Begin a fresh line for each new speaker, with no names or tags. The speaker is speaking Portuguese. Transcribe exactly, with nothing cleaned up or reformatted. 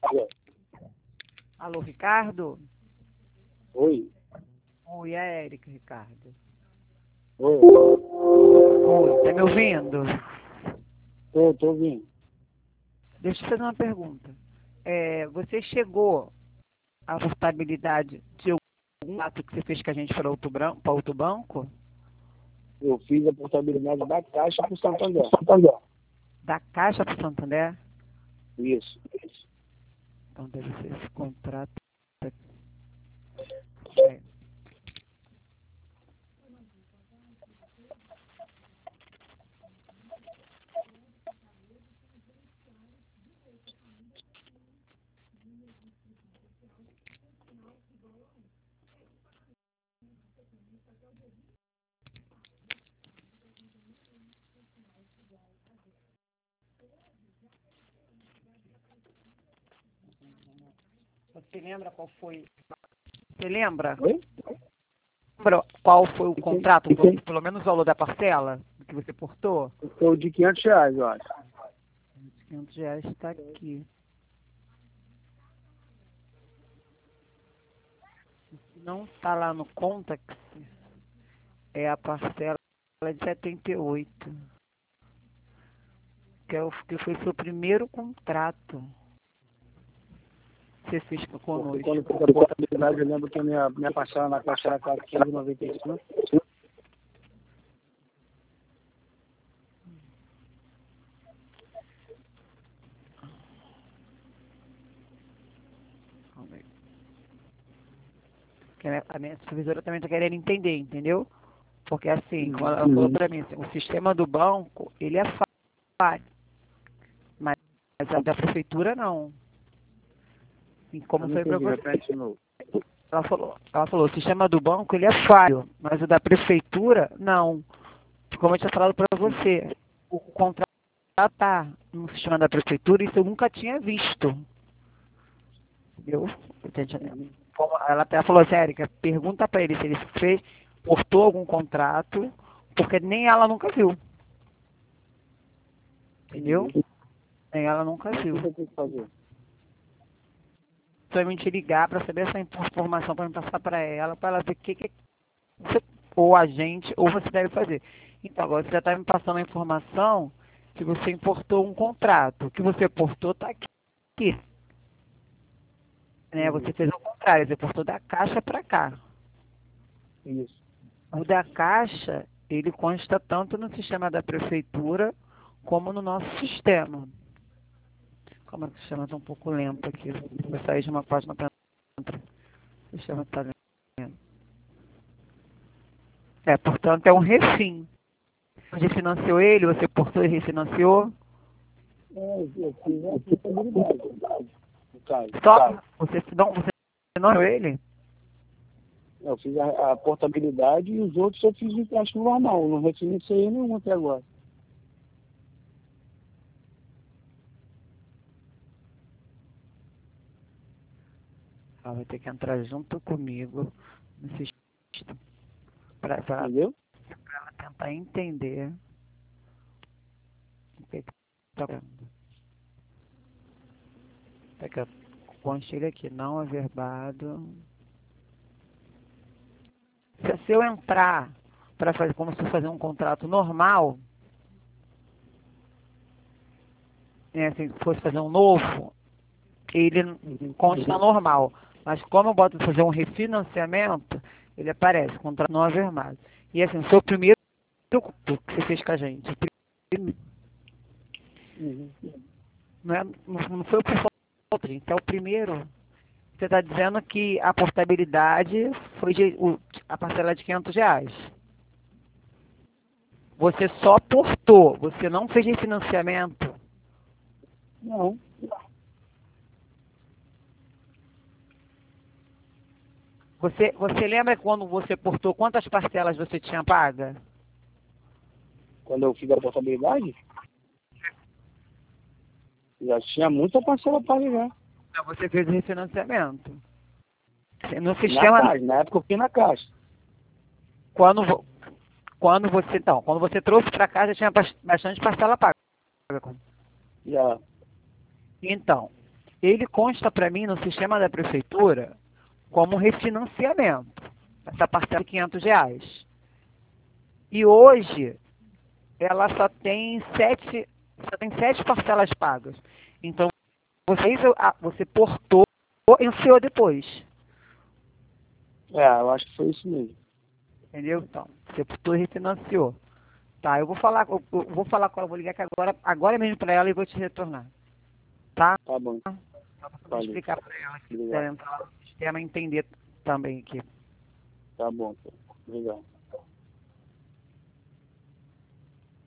Alô, Ricardo?
Oi.
Oi, é a Érica, Ricardo.
Oi.
Oi, tá me ouvindo?
Tô, tô ouvindo.
Deixa eu fazer uma pergunta. É, você chegou à portabilidade de algum ato que você fez com a gente para outro, bran- para outro banco?
Eu fiz a portabilidade da Caixa para o Santander.
Da Caixa para o Santander?
Isso.
Então deve ser esse contrato. É. Você lembra qual foi? Você lembra?
Oi?
Lembra qual foi o
E quem-
contrato,
e quem-
pelo menos o valor da parcela que você portou?
Foi o de quinhentos reais, eu acho.
quinhentos reais está aqui. Não está lá no Contax, é a parcela de setenta e oito, que, é o, que foi seu primeiro contrato que você fez
Porque
conosco.
quando eu fiz a portabilidade, eu lembro que a minha, minha parcela na Caixa era quatrocentos e noventa e cinco.
Vamos ver. Que a minha- a minha supervisora também está querendo entender, entendeu? Porque assim, como ela falou para mim, assim, o sistema do banco, ele é fácil, mas a da prefeitura não. E como
Eu não
foi para
entendi,
você?
repete de novo.
Ela falou, ela falou, o sistema do banco ele é falho, mas o da prefeitura, não. Como eu tinha falado para você, o contrato está no sistema da prefeitura, isso eu nunca tinha visto. Entendeu?
Uhum.
Como ela até falou assim, Érica, pergunta para ele se ele fez, portou algum contrato, porque nem ela nunca viu. Entendeu?
Entendi.
Nem ela nunca
Mas o
viu.
que eu tenho que fazer?
Somente ligar para saber essa informação, para me passar para ela, para ela ver o que, que você, ou a gente, ou você deve fazer. Então, agora você já está me passando a informação que você importou um contrato. O que você portou está aqui. Né? Você
Uhum.
fez o contrário, você importou da caixa para cá.
Isso.
O da caixa, ele consta tanto no sistema da prefeitura como no nosso sistema. Como é que o sistema está um pouco lento aqui? Vou sair de uma página para outra. O sistema está lento. É, portanto, é um refim. Você financiou ele, você portou e refinanciou.
É, eu fiz a portabilidade, no caso.
Só você não, você não financiou ele?
Eu fiz a, a portabilidade e os outros eu fiz o empréstimo normal. Eu não refinanciei nenhum até agora.
Ela vai ter que entrar junto comigo no sistema para ela
Entendeu?
tentar entender o que está acontecendo. Até que eu conste ele aqui, não averbado. Se, se eu entrar para fazer como se eu fazer um contrato normal, né, assim, se fosse fazer um novo, ele consta normal. Mas como eu boto fazer um refinanciamento, ele aparece, contrato não averbado. E assim, foi o primeiro que você fez com a gente. O primeiro,
Uhum.
não, é, não não foi o por falta, gente, é o primeiro. Você está dizendo que a portabilidade foi de, o, a parcela de quinhentos reais. Você só portou, você não fez refinanciamento.
Não.
Você, você lembra quando você portou, quantas parcelas você tinha paga?
Quando eu fiz a portabilidade, já tinha muita parcela para ligar.
Então você fez o refinanciamento. No
Na
sistema,
caixa, na época eu fiz na caixa.
quando, vo- quando você, então, quando você trouxe para cá, já tinha bas- bastante parcela paga.
Já.
Então, ele consta para mim no sistema da prefeitura como refinanciamento, essa parcela de quinhentos reais. E hoje ela só tem sete, só tem sete parcelas pagas. Então você, você portou e enfiou depois.
É, eu acho que foi isso mesmo.
Entendeu? Então, você portou e refinanciou. Tá, eu vou falar, eu, eu vou falar com ela, vou ligar aqui agora, agora mesmo para ela e vou te retornar. Tá?
Tá bom.
Vou explicar para ela que quiser entrar no sistema e entender também aqui.
Tá bom. Obrigado.